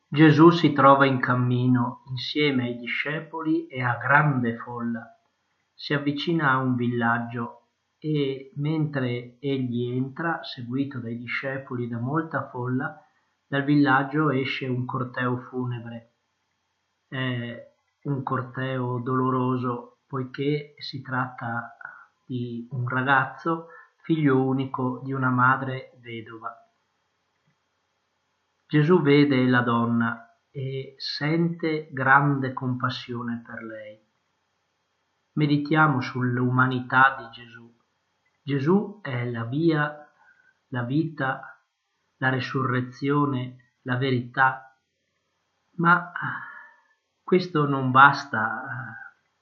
Gesù si trova in cammino insieme ai discepoli e a grande folla. Si avvicina a un villaggio e mentre egli entra, seguito dai discepoli e da molta folla, dal villaggio esce un corteo funebre. È un corteo doloroso poiché si tratta di un ragazzo, figlio unico di una madre vedova. Gesù vede la donna e sente grande compassione per lei. Meditiamo sull'umanità di Gesù. Gesù è la via, la vita, la resurrezione, la verità, ma questo non basta.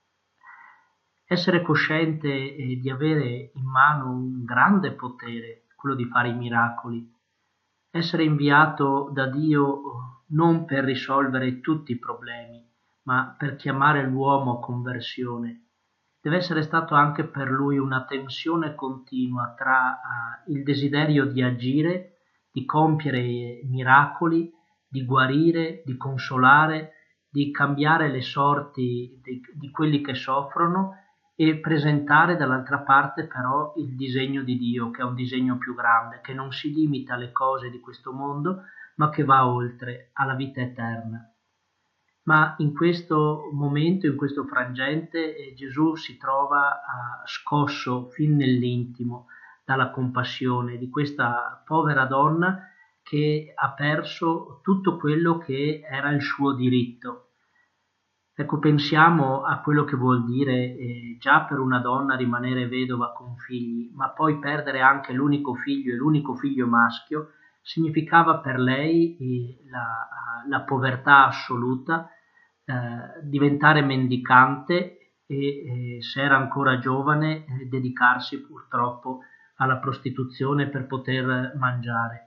Essere cosciente di avere in mano un grande potere, quello di fare i miracoli, essere inviato da Dio non per risolvere tutti i problemi, ma per chiamare l'uomo a conversione. Deve essere stato anche per lui una tensione continua tra il desiderio di agire, di compiere miracoli, di guarire, di consolare, di cambiare le sorti di quelli che soffrono e presentare dall'altra parte però il disegno di Dio, che è un disegno più grande, che non si limita alle cose di questo mondo, ma che va oltre alla vita eterna. Ma in questo momento, in questo frangente, Gesù si trova scosso fin nell'intimo dalla compassione di questa povera donna che ha perso tutto quello che era il suo diritto. Ecco, pensiamo a quello che vuol dire già per una donna rimanere vedova con figli, ma poi perdere anche l'unico figlio e l'unico figlio maschio, significava per lei la povertà assoluta, diventare mendicante e se era ancora giovane, dedicarsi purtroppo alla prostituzione per poter mangiare.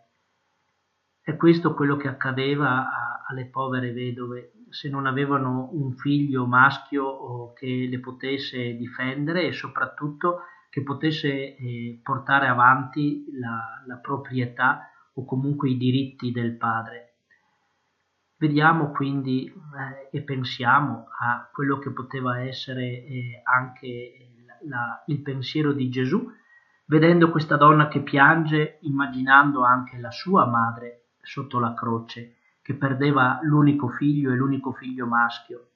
È questo quello che accadeva alle povere vedove se non avevano un figlio maschio che le potesse difendere e soprattutto che potesse portare avanti la proprietà o comunque i diritti del padre. Vediamo quindi e pensiamo a quello che poteva essere anche il pensiero di Gesù, vedendo questa donna che piange, immaginando anche la sua madre sotto la croce, che perdeva l'unico figlio e l'unico figlio maschio.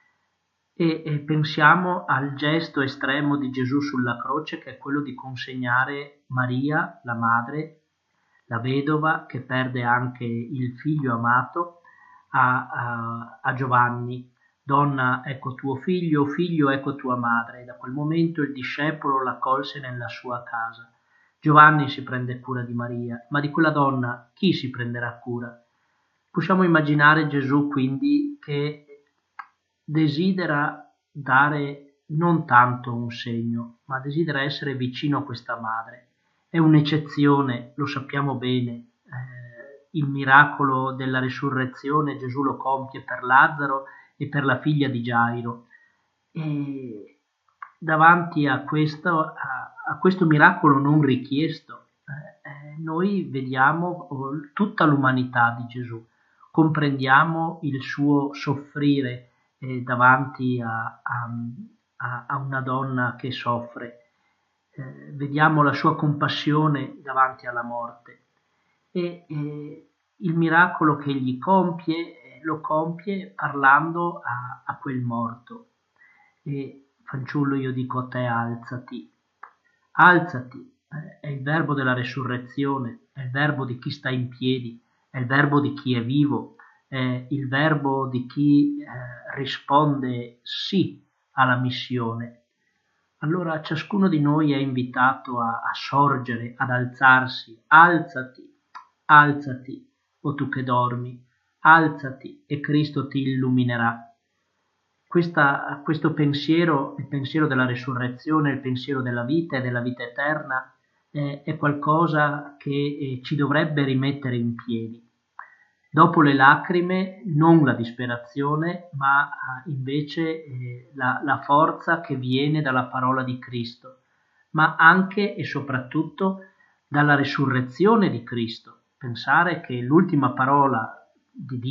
E pensiamo al gesto estremo di Gesù sulla croce, che è quello di consegnare Maria, la madre, la vedova, che perde anche il figlio amato, a Giovanni. Donna, ecco tuo figlio, figlio, ecco tua madre. E da quel momento il discepolo l'accolse nella sua casa. Giovanni si prende cura di Maria, ma di quella donna chi si prenderà cura? Possiamo immaginare Gesù quindi che desidera dare non tanto un segno, ma desidera essere vicino a questa madre. È un'eccezione, lo sappiamo bene, il miracolo della risurrezione Gesù lo compie per Lazzaro e per la figlia di Gairo. E davanti a questo miracolo non richiesto, noi vediamo tutta l'umanità di Gesù, comprendiamo il suo soffrire davanti a una donna che soffre, vediamo la sua compassione davanti alla morte e il miracolo che egli compie lo compie parlando a quel morto. E fanciullo, io dico a te, alzati, alzati, è il verbo della resurrezione, è il verbo di chi sta in piedi, è il verbo di chi è vivo, è il verbo di chi risponde sì alla missione. Allora ciascuno di noi è invitato a sorgere, ad alzarsi, alzati, alzati, o tu che dormi, alzati e Cristo ti illuminerà. Questo pensiero, il pensiero della resurrezione, il pensiero della vita e della vita eterna, è qualcosa che ci dovrebbe rimettere in piedi. Dopo le lacrime, non la disperazione, ma invece la forza che viene dalla parola di Cristo, ma anche e soprattutto dalla risurrezione di Cristo. Pensare che l'ultima parola di Dio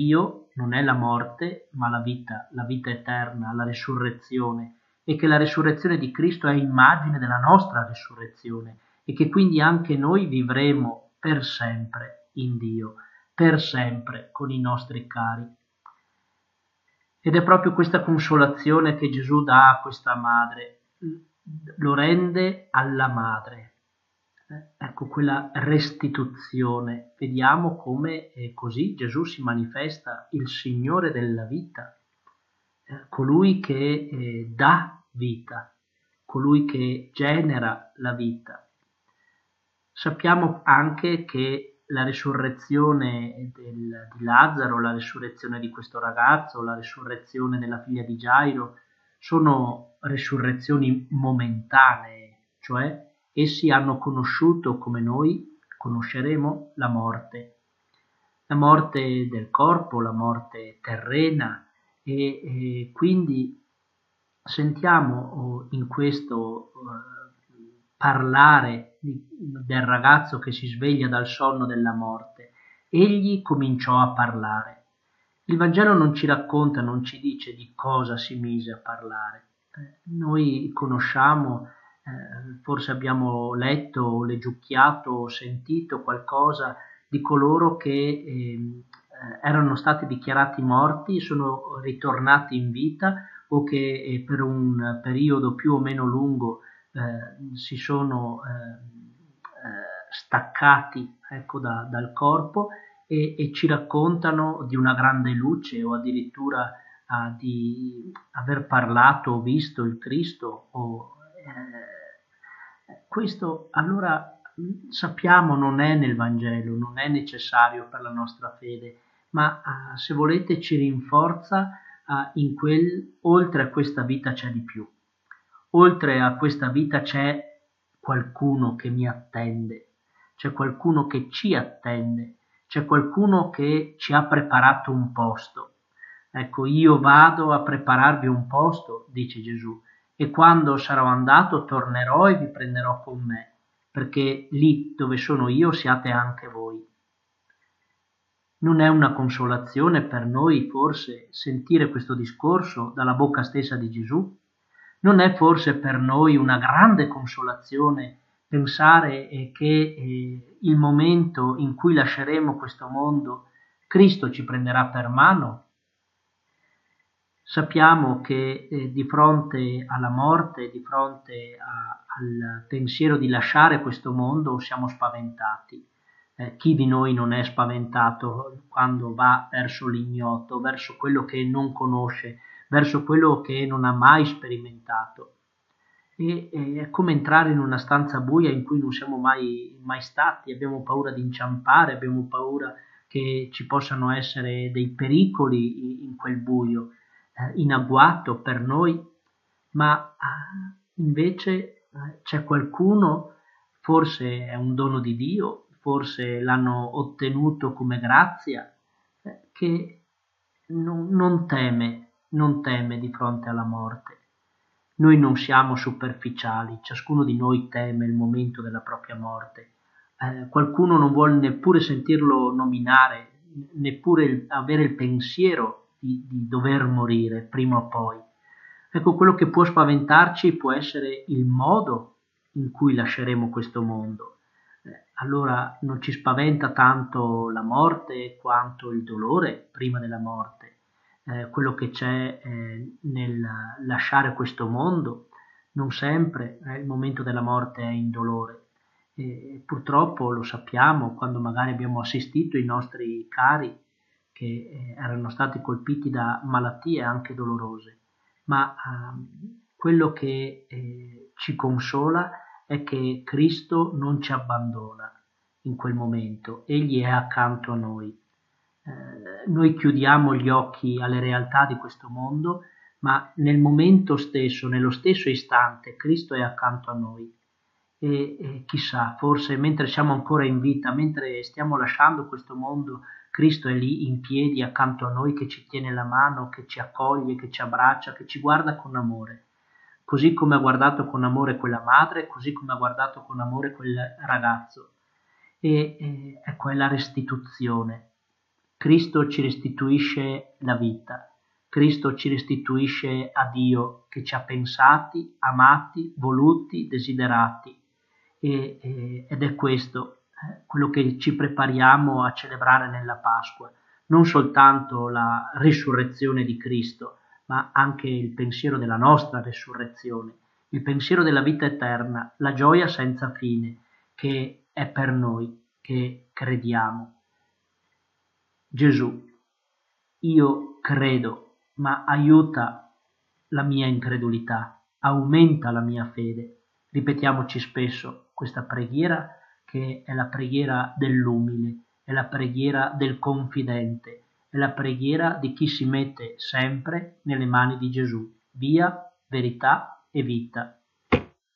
non è la morte, ma la vita eterna, la risurrezione, e che la risurrezione di Cristo è immagine della nostra risurrezione e che quindi anche noi vivremo per sempre in Dio, per sempre con i nostri cari. Ed è proprio questa consolazione che Gesù dà a questa madre, lo rende alla madre. Ecco quella restituzione. Vediamo come così Gesù si manifesta il Signore della vita, colui che dà vita, colui che genera la vita. Sappiamo anche che la risurrezione di Lazzaro, la risurrezione di questo ragazzo, la risurrezione della figlia di Gairo sono risurrezioni momentanee, cioè essi hanno conosciuto, come noi conosceremo, la morte del corpo, la morte terrena, e quindi sentiamo in questo parlare del ragazzo che si sveglia dal sonno della morte. Egli cominciò a parlare. Il Vangelo non ci racconta, non ci dice di cosa si mise a parlare. Noi conosciamo, forse abbiamo letto o leggiucchiato o sentito qualcosa di coloro che erano stati dichiarati morti e sono ritornati in vita, o che per un periodo più o meno lungo si sono staccati, ecco, dal corpo, e ci raccontano di una grande luce, o addirittura di aver parlato o visto il Cristo. Questo allora sappiamo non è nel Vangelo, non è necessario per la nostra fede, ma se volete ci rinforza in oltre a questa vita c'è di più. Oltre a questa vita c'è qualcuno che mi attende, c'è qualcuno che ci attende, c'è qualcuno che ci ha preparato un posto. Ecco, io vado a prepararvi un posto, dice Gesù, e quando sarò andato tornerò e vi prenderò con me, perché lì dove sono io siate anche voi. Non è una consolazione per noi forse sentire questo discorso dalla bocca stessa di Gesù? Non è forse per noi una grande consolazione pensare che il momento in cui lasceremo questo mondo, Cristo ci prenderà per mano? Sappiamo che di fronte alla morte, di fronte al pensiero di lasciare questo mondo, siamo spaventati. Chi di noi non è spaventato quando va verso l'ignoto, verso quello che non conosce, verso quello che non ha mai sperimentato? È come entrare in una stanza buia in cui non siamo mai stati, abbiamo paura di inciampare, abbiamo paura che ci possano essere dei pericoli in quel buio, in agguato per noi, ma invece c'è qualcuno, forse è un dono di Dio, forse l'hanno ottenuto come grazia, che non teme di fronte alla morte. Noi non siamo superficiali, ciascuno di noi teme il momento della propria morte. Qualcuno non vuole neppure sentirlo nominare, neppure avere il pensiero di dover morire prima o poi. Ecco, quello che può spaventarci può essere il modo in cui lasceremo questo mondo. Allora non ci spaventa tanto la morte quanto il dolore prima della morte. Quello che c'è nel lasciare questo mondo, non sempre il momento della morte è indolore. Purtroppo lo sappiamo quando magari abbiamo assistito i nostri cari che erano stati colpiti da malattie anche dolorose, ma quello che ci consola è che Cristo non ci abbandona in quel momento, Egli è accanto a noi. Noi chiudiamo gli occhi alle realtà di questo mondo, ma nel momento stesso, nello stesso istante, Cristo è accanto a noi. E chissà, forse mentre siamo ancora in vita, mentre stiamo lasciando questo mondo, Cristo è lì in piedi accanto a noi, che ci tiene la mano, che ci accoglie, che ci abbraccia, che ci guarda con amore. Così come ha guardato con amore quella madre, così come ha guardato con amore quel ragazzo. Ecco, è la restituzione. Cristo ci restituisce la vita, Cristo ci restituisce a Dio che ci ha pensati, amati, voluti, desiderati ed è questo quello che ci prepariamo a celebrare nella Pasqua, non soltanto la risurrezione di Cristo, ma anche il pensiero della nostra risurrezione, il pensiero della vita eterna, la gioia senza fine che è per noi che crediamo. Gesù, io credo, ma aiuta la mia incredulità, aumenta la mia fede. Ripetiamoci spesso questa preghiera che è la preghiera dell'umile, è la preghiera del confidente, è la preghiera di chi si mette sempre nelle mani di Gesù, via, verità e vita.